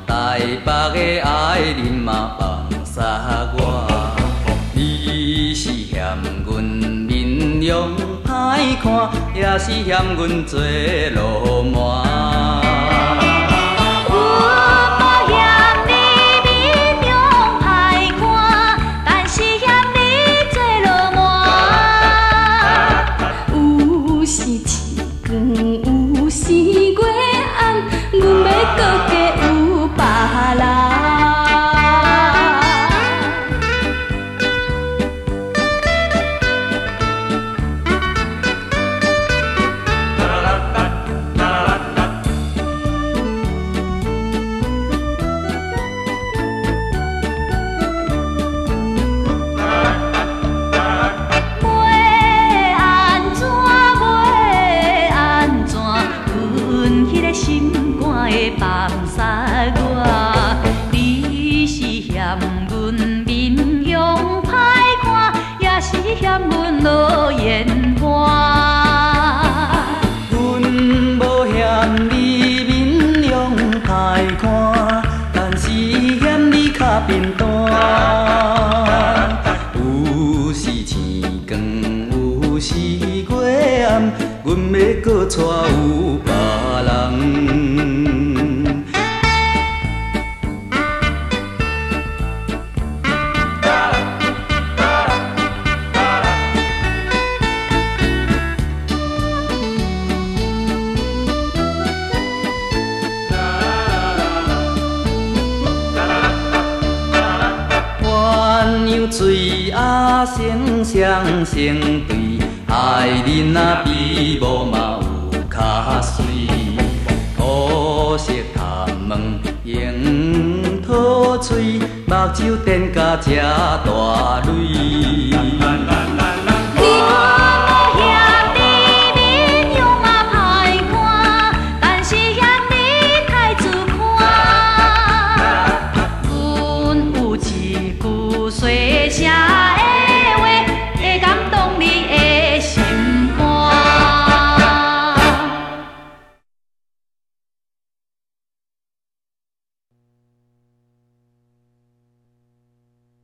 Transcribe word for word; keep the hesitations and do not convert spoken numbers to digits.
台北的爱人嘛放撒我。你是嫌阮面容歹看，也是嫌阮做落满。放撒我，你是嫌阮面容歹看，也是嫌阮落眼花。阮无嫌你面容歹看，但是嫌你脚面单。有时天光，有时月暗，阮要搁娶有别人。水啊，成双成对，爱人啊，比无嘛有较水。乌色头毛，樱桃嘴，目睭瞪甲这大蕊。